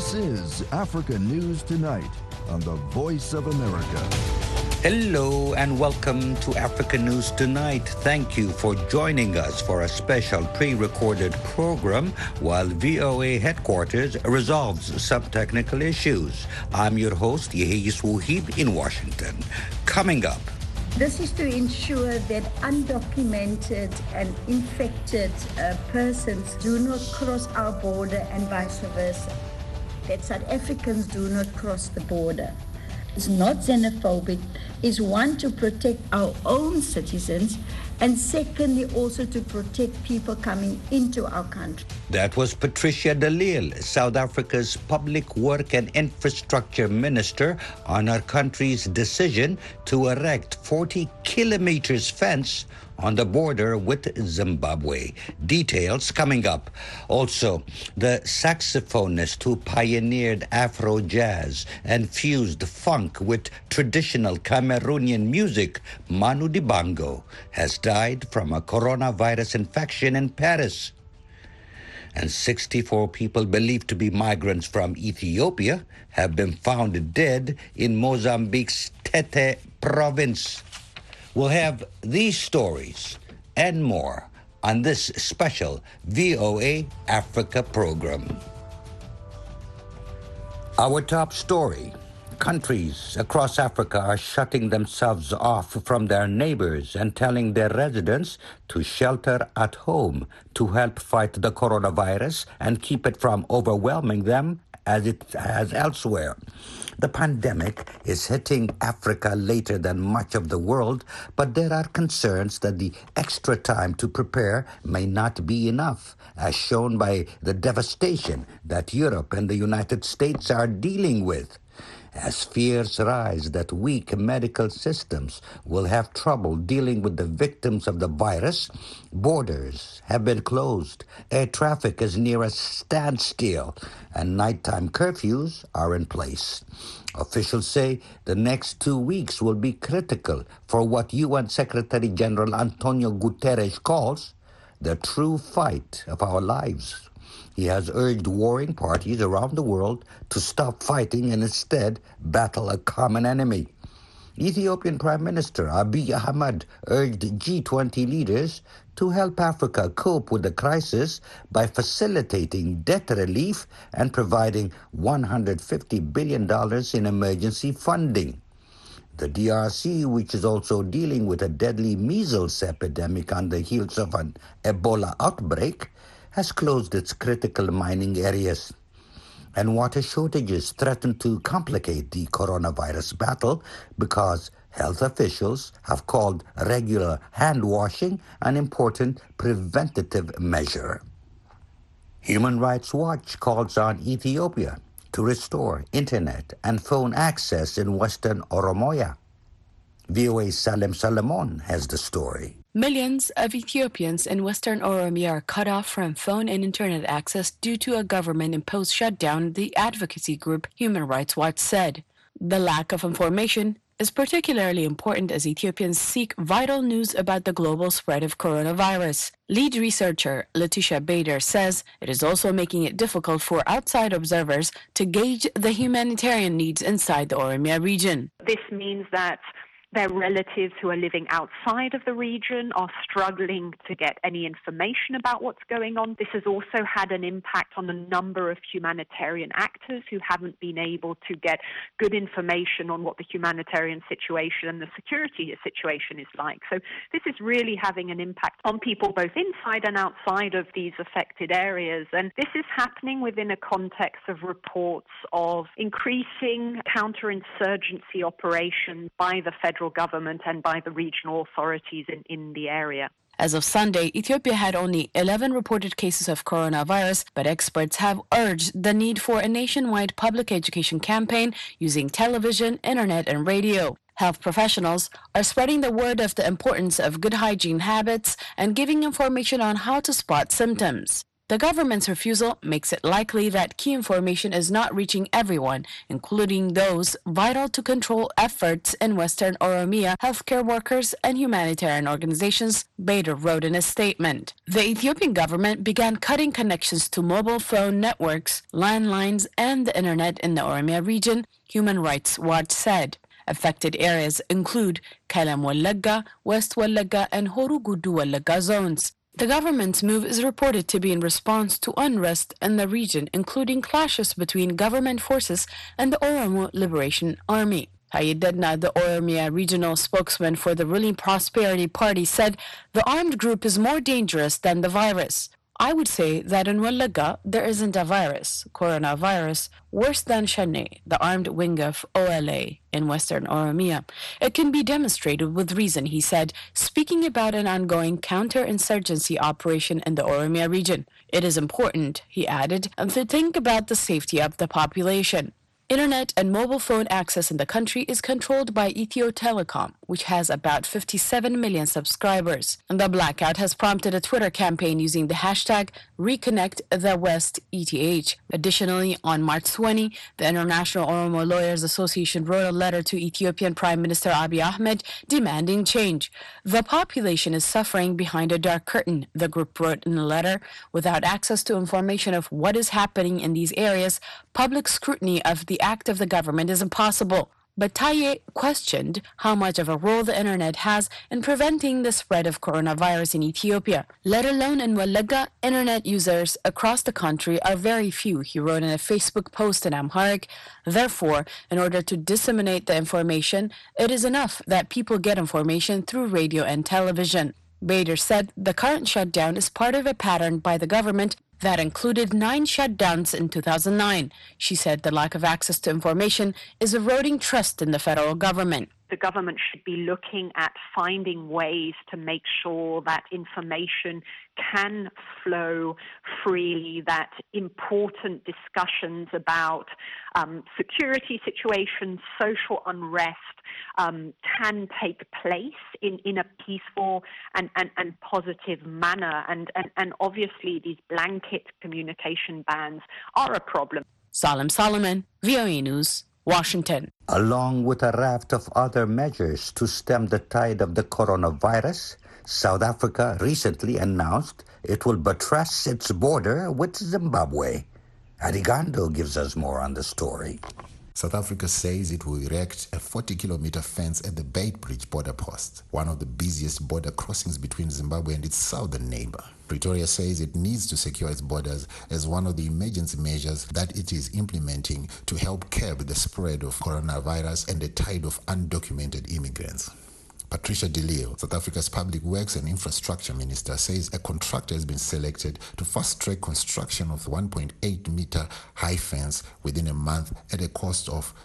This is Africa News Tonight on the Voice of America. Hello and welcome to Africa News Tonight. Thank you for joining us for a special pre-recorded program while VOA headquarters resolves some technical issues. I'm your host, Yehiyis Wuhib in Washington. Coming up. This is to ensure that undocumented and infected persons do not cross our border and vice versa. That South Africans do not cross the border. It's not xenophobic. It's one, to protect our own citizens, and secondly, also to protect people coming into our country. That was Patricia de Lille, South Africa's Public Work and Infrastructure Minister, on our country's decision to erect 40 kilometers fence on the border with Zimbabwe. Details coming up. Also, the saxophonist who pioneered Afro jazz and fused funk with traditional Cameroonian music, Manu Dibango, has died from a coronavirus infection in Paris. And 64 people believed to be migrants from Ethiopia have been found dead in Mozambique's Tete province. We'll have these stories and more on this special VOA Africa program. Our top story: countries across Africa are shutting themselves off from their neighbors and telling their residents to shelter at home to help fight the coronavirus and keep it from overwhelming them as it has elsewhere. The pandemic is hitting Africa later than much of the world, but there are concerns that the extra time to prepare may not be enough, as shown by the devastation that Europe and the United States are dealing with. As fears rise that weak medical systems will have trouble dealing with the victims of the virus, borders have been closed, air traffic is near a standstill, and nighttime curfews are in place. Officials say the next 2 weeks will be critical for what UN Secretary General Antonio Guterres calls the true fight of our lives. He has urged warring parties around the world to stop fighting and instead battle a common enemy. Ethiopian Prime Minister Abiy Ahmed urged G20 leaders to help Africa cope with the crisis by facilitating debt relief and providing $150 billion in emergency funding. The DRC, which is also dealing with a deadly measles epidemic on the heels of an Ebola outbreak, has closed its critical mining areas. And water shortages threaten to complicate the coronavirus battle because health officials have called regular hand washing an important preventative measure. Human Rights Watch calls on Ethiopia to restore internet and phone access in Western Oromoya. VOA's Salem Salamon has the story. Millions of Ethiopians in Western Oromia are cut off from phone and internet access due to a government-imposed shutdown, the advocacy group Human Rights Watch said. The lack of information is particularly important as Ethiopians seek vital news about the global spread of coronavirus. Lead researcher Letitia Bader says it is also making it difficult for outside observers to gauge the humanitarian needs inside the Oromia region. This means that their relatives who are living outside of the region are struggling to get any information about what's going on. This has also had an impact on a number of humanitarian actors who haven't been able to get good information on what the humanitarian situation and the security situation is like. So this is really having an impact on people both inside and outside of these affected areas. And this is happening within a context of reports of increasing counterinsurgency operations by the federal government and by the regional authorities in the area. As of Sunday, Ethiopia had only 11 reported cases of coronavirus, but experts have urged the need for a nationwide public education campaign using television, internet, and radio. Health professionals are spreading the word of the importance of good hygiene habits and giving information on how to spot symptoms. The government's refusal makes it likely that key information is not reaching everyone, including those vital to control efforts in Western Oromia, healthcare workers, and humanitarian organizations, Bader wrote in a statement. The Ethiopian government began cutting connections to mobile phone networks, landlines, and the internet in the Oromia region, Human Rights Watch said. Affected areas include Kailam Wallagga, West Wallagga, and Horu Gudu Wallagga zones. The government's move is reported to be in response to unrest in the region, including clashes between government forces and the Oromo Liberation Army. Taye Dedna, the Oromia regional spokesman for the ruling Prosperity Party, said the armed group is more dangerous than the virus. I would say that in Wallagga, there isn't a virus, coronavirus, worse than Shane, the armed wing of OLA in Western Oromia. It can be demonstrated with reason, he said, speaking about an ongoing counterinsurgency operation in the Oromia region. It is important, he added, to think about the safety of the population. Internet and mobile phone access in the country is controlled by Ethio Telecom, which has about 57 million subscribers. And the blackout has prompted a Twitter campaign using the hashtag #ReconnectTheWestETH. Additionally, on March 20, the International Oromo Lawyers Association wrote a letter to Ethiopian Prime Minister Abiy Ahmed demanding change. The population is suffering behind a dark curtain, the group wrote in a letter. Without access to information of what is happening in these areas, public scrutiny of the act of the government is impossible. But Taye questioned how much of a role the internet has in preventing the spread of coronavirus in Ethiopia. Let alone in Wallagga, internet users across the country are very few, he wrote in a Facebook post in Amharic. Therefore, in order to disseminate the information, it is enough that people get information through radio and television. Bader said the current shutdown is part of a pattern by the government that included 9 shutdowns in 2009. She said the lack of access to information is eroding trust in the federal government. The government should be looking at finding ways to make sure that information can flow freely, that important discussions about security situations, social unrest can take place in a peaceful and positive manner. And obviously these blanket communication bans are a problem. Salim Solomon, VOA News, Washington. Along with a raft of other measures to stem the tide of the coronavirus, South Africa recently announced it will buttress its border with Zimbabwe. Arigando gives us more on the story. South Africa says it will erect a 40-kilometer fence at the Beitbridge border post, one of the busiest border crossings between Zimbabwe and its southern neighbor. Pretoria says it needs to secure its borders as one of the emergency measures that it is implementing to help curb the spread of coronavirus and the tide of undocumented immigrants. Patricia de Lille, South Africa's Public Works and Infrastructure Minister, says a contractor has been selected to fast-track construction of the 1.8-meter high fence within a month at a cost of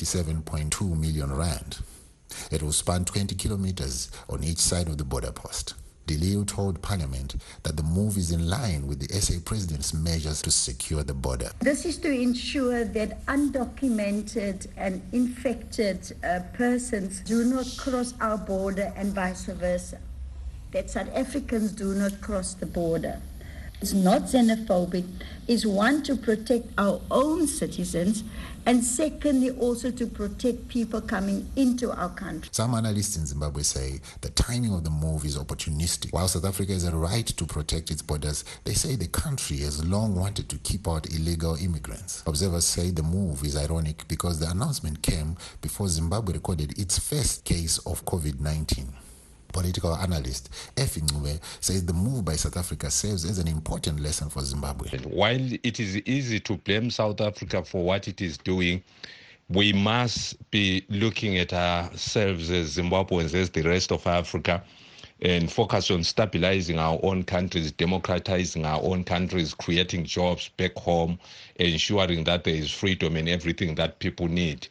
37.2 million rand. It will span 20 kilometers on each side of the border post. De Lille told Parliament that the move is in line with the SA President's measures to secure the border. This is to ensure that undocumented and infected persons do not cross our border and vice versa, that South Africans do not cross the border. It's not xenophobic. It's one, to protect our own citizens, and secondly, also to protect people coming into our country. Some analysts in Zimbabwe say the timing of the move is opportunistic. While South Africa has a right to protect its borders, they say the country has long wanted to keep out illegal immigrants. Observers say the move is ironic because the announcement came before Zimbabwe recorded its first case of COVID-19. Political analyst Effie Ncube says the move by South Africa serves as an important lesson for Zimbabwe. While it is easy to blame South Africa for what it is doing, we must be looking at ourselves as Zimbabweans, as the rest of Africa, and focus on stabilizing our own countries, democratizing our own countries, creating jobs back home, ensuring that there is freedom and everything that people need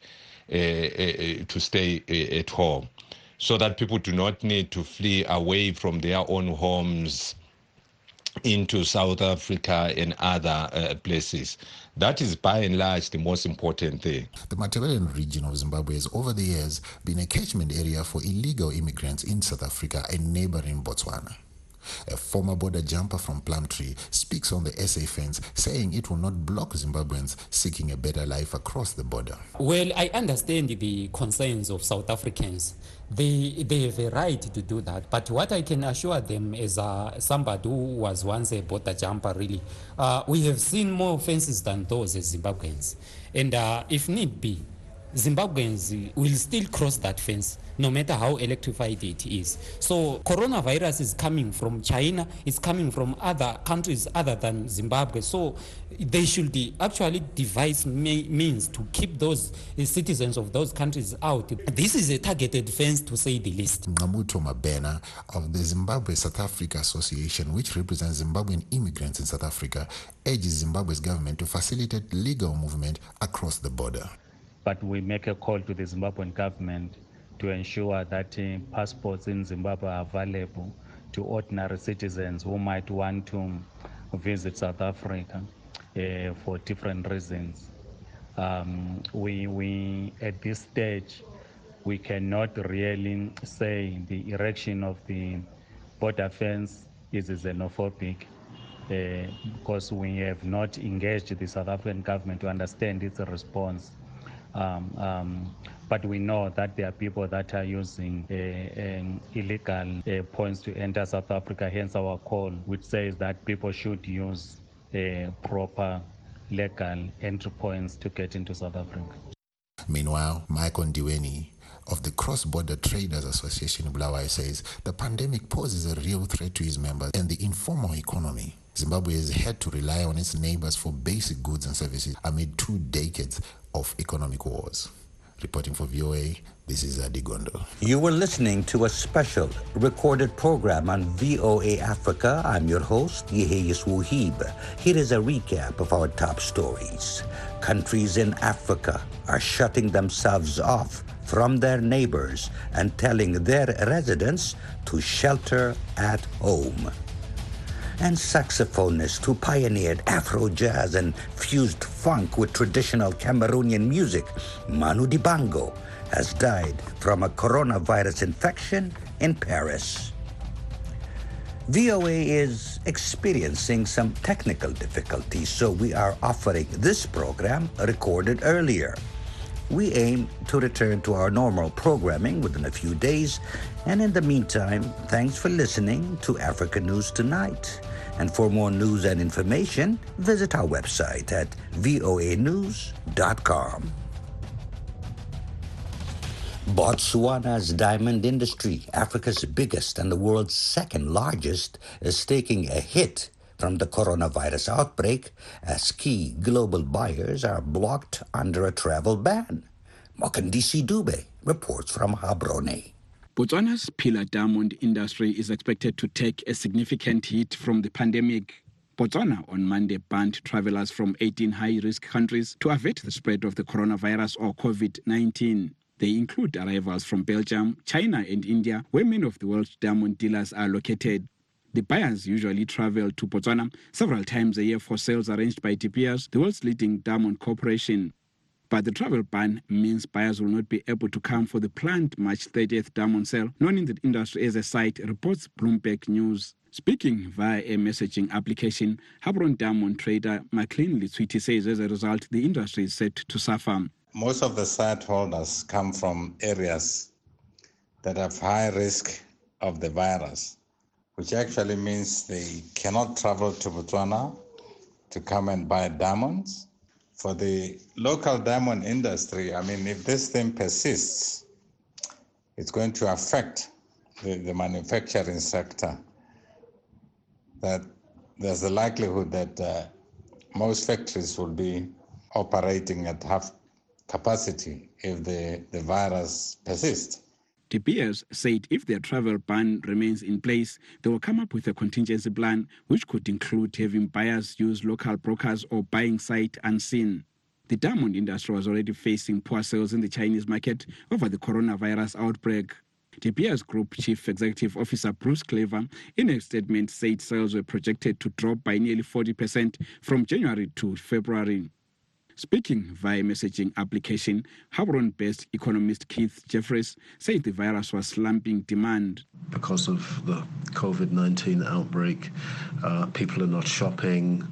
to stay at home, so that people do not need to flee away from their own homes into South Africa and other places. That is by and large the most important thing. The Matabeleland region of Zimbabwe has over the years been a catchment area for illegal immigrants in South Africa and neighboring Botswana. A former border jumper from Plumtree speaks on the SA fence, saying it will not block Zimbabweans seeking a better life across the border. Well, I understand the concerns of South Africans. They have a right to do that. But what I can assure them as somebody who was once a border jumper, really, we have seen more offenses than those as Zimbabweans. And if need be, Zimbabweans will still cross that fence, no matter how electrified it is. So coronavirus is coming from China, it's coming from other countries other than Zimbabwe. So they should actually devise means to keep those citizens of those countries out. This is a targeted fence, to say the least. Ngamuto Mabena of the Zimbabwe-South Africa Association, which represents Zimbabwean immigrants in South Africa, urges Zimbabwe's government to facilitate legal movement across the border. But we make a call to the Zimbabwean government to ensure that passports in Zimbabwe are available to ordinary citizens who might want to visit South Africa for different reasons. We at this stage, we cannot really say the erection of the border fence is xenophobic because we have not engaged the South African government to understand its response. But we know that there are people that are using illegal points to enter South Africa, hence our call, which says that people should use proper legal entry points to get into South Africa. Meanwhile, Michael Ndiweni of the Cross-Border Traders Association in Bulawayo says the pandemic poses a real threat to his members and the informal economy. Zimbabwe has had to rely on its neighbors for basic goods and services amid 2 decades of economic wars. Reporting for VOA, this is Adigondo. You were listening to a special recorded program on VOA Africa. I'm your host, Yeheyes Wuhib. Here is a recap of our top stories. Countries in Africa are shutting themselves off from their neighbors and telling their residents to shelter at home. And saxophonist who pioneered Afro jazz and fused funk with traditional Cameroonian music, Manu Dibango, has died from a coronavirus infection in Paris. VOA is experiencing some technical difficulties, so we are offering this program recorded earlier. We aim to return to our normal programming within a few days, and in the meantime, thanks for listening to Africa News Tonight. And for more news and information, visit our website at voanews.com. Botswana's diamond industry, Africa's biggest and the world's second largest, is taking a hit from the coronavirus outbreak as key global buyers are blocked under a travel ban. Mokandisi Dube reports from Gaborone. Botswana's pillar diamond industry is expected to take a significant hit from the pandemic. Botswana on Monday banned travelers from 18 high-risk countries to avert the spread of the coronavirus or COVID-19. They include arrivals from Belgium, China and India, where many of the world's diamond dealers are located. The buyers usually travel to Botswana several times a year for sales arranged by De Beers, the world's leading diamond corporation. But the travel ban means buyers will not be able to come for the planned March 30th diamond sale, known in the industry as a site, reports Bloomberg News. Speaking via a messaging application, Gaborone diamond trader McLean Litswiti says as a result, the industry is set to suffer. Most of the site holders come from areas that have high risk of the virus, which actually means they cannot travel to Botswana to come and buy diamonds. For the local diamond industry, I mean, if this thing persists, it's going to affect the manufacturing sector. That there's the likelihood that most factories will be operating at half capacity if the virus persists. De Beers said if their travel ban remains in place, they will come up with a contingency plan, which could include having buyers use local brokers or buying sight unseen. The diamond industry was already facing poor sales in the Chinese market over the coronavirus outbreak. De Beers Group Chief Executive Officer Bruce Clever, in a statement, said sales were projected to drop by nearly 40% from January to February. Speaking via messaging application, Gaborone-based economist Keith Jeffries said the virus was slumping demand. Because of the COVID-19 outbreak, people are not shopping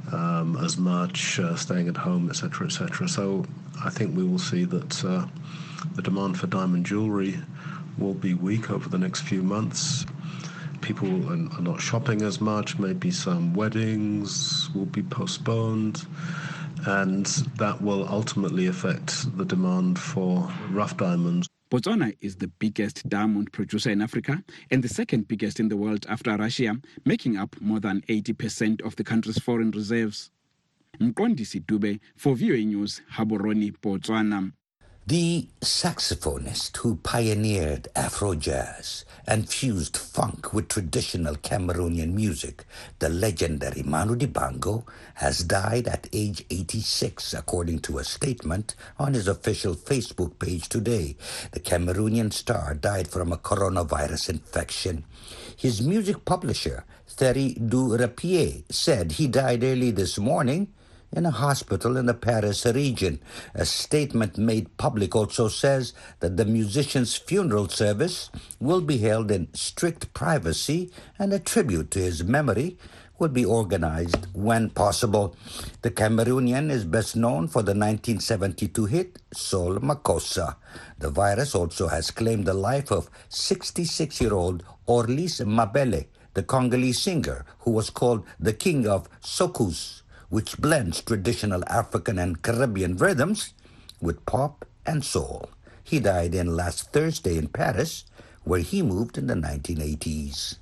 as much, staying at home, etc., etc. So I think we will see that the demand for diamond jewellery will be weak over the next few months. People are not shopping as much, maybe some weddings will be postponed, and that will ultimately affect the demand for rough diamonds. Botswana is the biggest diamond producer in Africa and the second biggest in the world after Russia, making up more than 80% of the country's foreign reserves. Mqondisi Dube for VOA News, Gaborone, Botswana. The saxophonist who pioneered Afro jazz and fused funk with traditional Cameroonian music, the legendary Manu Dibango, has died at age 86, according to a statement on his official Facebook page today. The Cameroonian star died from a coronavirus infection. His music publisher, Thierry Du Rapier, said he died early this morning in a hospital in the Paris region. A statement made public also says that the musician's funeral service will be held in strict privacy and a tribute to his memory will be organized when possible. The Cameroonian is best known for the 1972 hit Sol Makossa. The virus also has claimed the life of 66-year-old Orlis Mabele, the Congolese singer who was called the King of Soukous, which blends traditional African and Caribbean rhythms with pop and soul. He died in last Thursday in Paris, where he moved in the 1980s.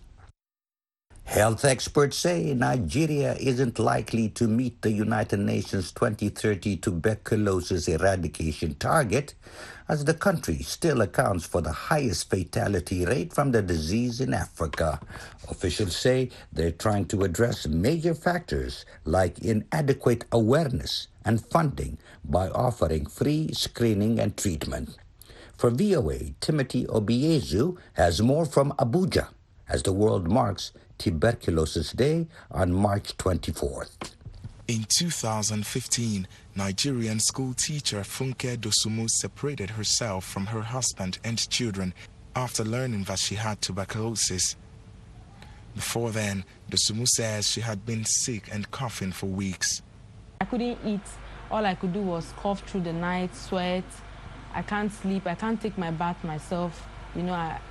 Health experts say Nigeria isn't likely to meet the United Nations 2030 tuberculosis eradication target, as the country still accounts for the highest fatality rate from the disease in Africa. Officials say they're trying to address major factors like inadequate awareness and funding by offering free screening and treatment. For VOA, Timothy Obiezu has more from Abuja as the world marks Tuberculosis Day on March 24th. In 2015, Nigerian school teacher Funke Dosumu separated herself from her husband and children after learning that she had tuberculosis. Before then, Dosumu says she had been sick and coughing for weeks. I couldn't eat. All I could do was cough through the night, sweat. I can't sleep. I can't take my bath myself. I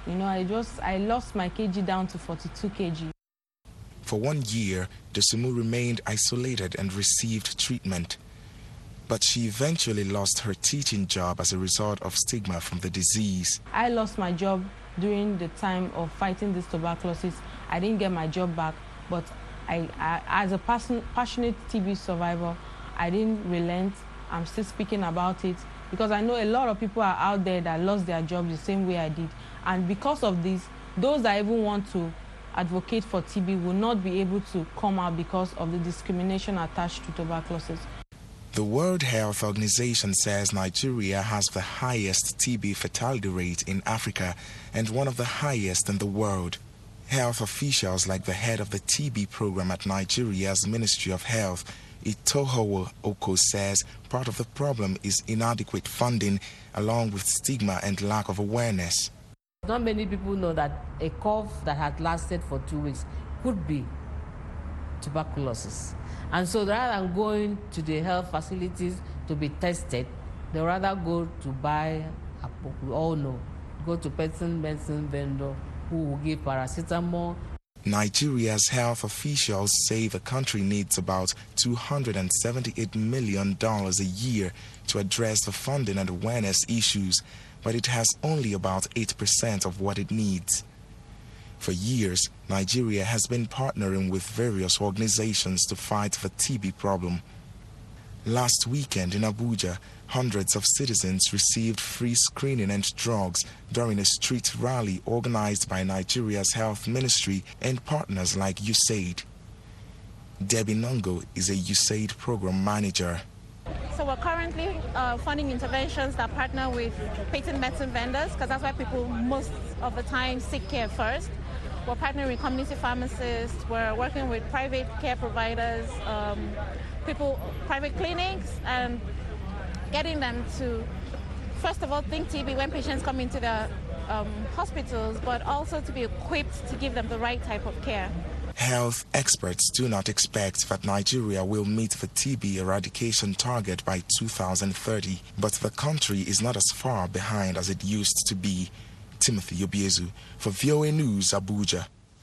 lost my kg down to 42 kg. For 1 year, Dosumu remained isolated and received treatment. But she eventually lost her teaching job as a result of stigma from the disease. I lost my job during the time of fighting this tuberculosis. I didn't get my job back, but I as a passionate TB survivor, I didn't relent. I'm still speaking about it because I know a lot of people are out there that lost their jobs the same way I did. And because of this, those that even want to advocate for TB will not be able to come out because of the discrimination attached to tuberculosis. The World Health Organization says Nigeria has the highest TB fatality rate in Africa and one of the highest in the world. Health officials like the head of the TB program at Nigeria's Ministry of Health, Itohowo Oko, says part of the problem is inadequate funding along with stigma and lack of awareness. Not many people know that a cough that had lasted for 2 weeks could be tuberculosis. And so rather than going to the health facilities to be tested, they rather go to buy, we all know, go to medicine vendor who will give paracetamol. Nigeria's health officials say the country needs about $278 million a year to address the funding and awareness issues, but it has only about 8% of what it needs. For years, Nigeria has been partnering with various organizations to fight the TB problem. Last weekend in Abuja, hundreds of citizens received free screening and drugs during a street rally organized by Nigeria's health ministry and partners like USAID. Debbie Nongo is a USAID program manager. So we're currently funding interventions that partner with patent medicine vendors because that's why people most of the time seek care first. We're partnering with community pharmacists. We're working with private care providers, private clinics, and getting them to, first of all, think TB when patients come into the hospitals, but also to be equipped to give them the right type of care. Health experts do not expect that Nigeria will meet the TB eradication target by 2030, but the country is not as far behind as it used to be. Timothy Obiezu for VOA News, Abuja.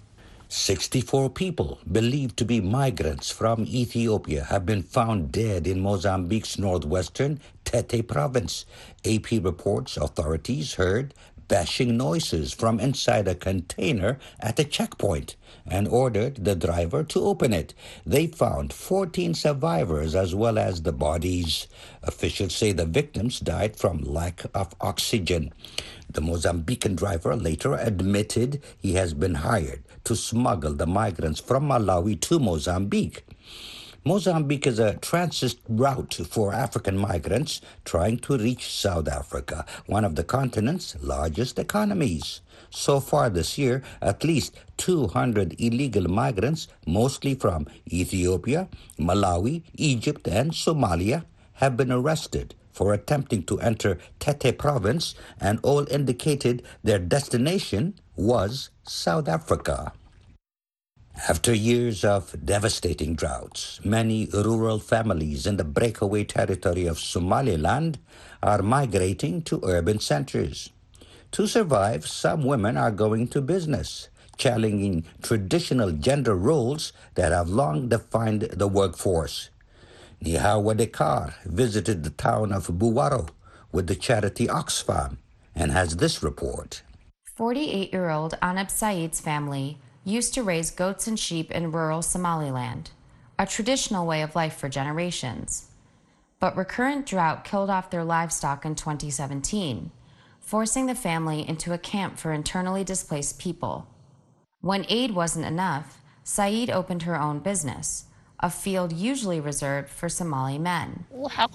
64 people believed to be migrants from Ethiopia have been found dead in Mozambique's northwestern Tete province. AP reports authorities heard bashing noises from inside a container at a checkpoint and ordered the driver to open it. They found 14 survivors as well as the bodies. Officials say the victims died from lack of oxygen. The Mozambican driver later admitted he has been hired to smuggle the migrants from Malawi to Mozambique. Mozambique is a transit route for African migrants trying to reach South Africa, one of the continent's largest economies. So far this year, at least 200 illegal migrants, mostly from Ethiopia, Malawi, Egypt, and Somalia, have been arrested for attempting to enter Tete province, and all indicated their destination was South Africa. After years of devastating droughts, many rural families in the breakaway territory of Somaliland are migrating to urban centers. To survive, some women are going to business, challenging traditional gender roles that have long defined the workforce. Nihawa Dekar visited the town of Buwaro with the charity Oxfam and has this report. 48-year-old Anab Saeed's family used to raise goats and sheep in rural Somaliland, a traditional way of life for generations. But recurrent drought killed off their livestock in 2017, forcing the family into a camp for internally displaced people. When aid wasn't enough, Saeed opened her own business, a field usually reserved for Somali men.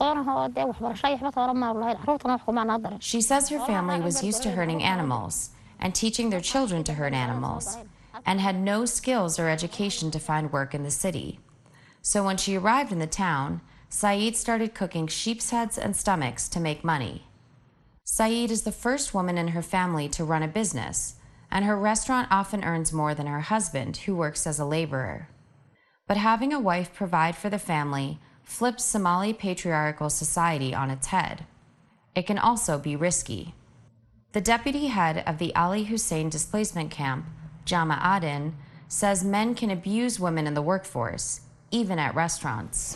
She says her family was used to herding animals and teaching their children to herd animals, and had no skills or education to find work in the city. So when she arrived in the town, Saeed started cooking sheep's heads and stomachs to make money. Saeed is the first woman in her family to run a business, and her restaurant often earns more than her husband, who works as a laborer. But having a wife provide for the family flips Somali patriarchal society on its head. It can also be risky. The deputy head of the Ali Hussein displacement camp, Jama Aden, says men can abuse women in the workforce, even at restaurants.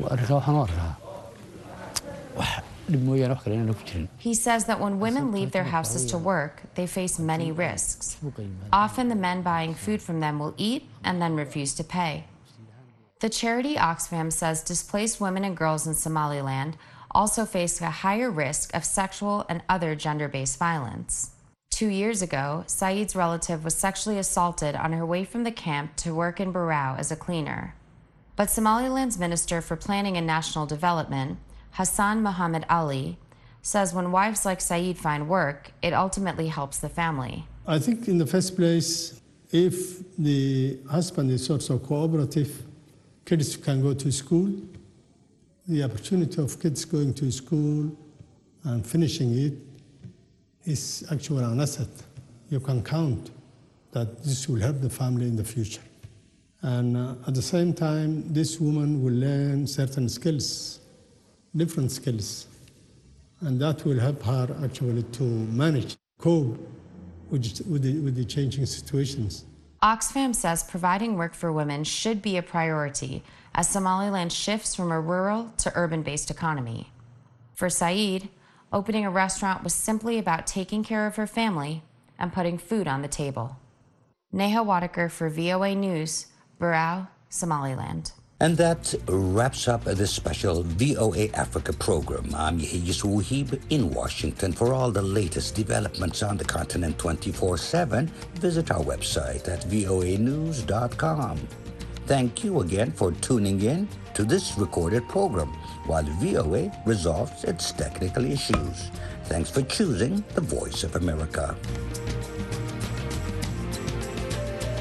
He says that when women leave their houses to work, they face many risks. Often the men buying food from them will eat and then refuse to pay. The charity Oxfam says displaced women and girls in Somaliland also face a higher risk of sexual and other gender-based violence. 2 years ago, Saeed's relative was sexually assaulted on her way from the camp to work in Barao as a cleaner. But Somaliland's Minister for Planning and National Development, Hassan Mohammed Ali, says when wives like Saeed find work, it ultimately helps the family. I think in the first place, if the husband is also cooperative, kids can go to school. The opportunity of kids going to school and finishing it is actually an asset. You can count that this will help the family in the future. And at the same time, this woman will learn certain skills, different skills, and that will help her actually to manage, cope with the changing situations. Oxfam says providing work for women should be a priority as Somaliland shifts from a rural to urban-based economy. For Saeed, opening a restaurant was simply about taking care of her family and putting food on the table. Neha Wadekar for VOA News, Barao, Somaliland. And that wraps up this special VOA Africa program. I'm Yehiyas Wuhib in Washington. For all the latest developments on the continent 24/7, visit our website at voanews.com. Thank you again for tuning in to this recorded program while VOA resolves its technical issues. Thanks for choosing the Voice of America.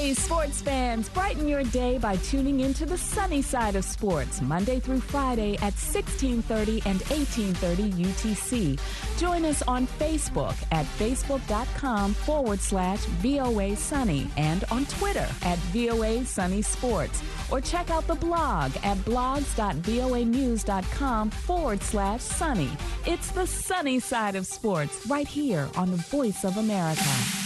Hey, sports fans, brighten your day by tuning into the sunny side of sports, Monday through Friday at 1630 and 1830 UTC. Join us on Facebook at facebook.com/VOA Sunny and on Twitter at VOA Sunny Sports. Or check out the blog at blogs.voanews.com/sunny. It's the sunny side of sports right here on the Voice of America.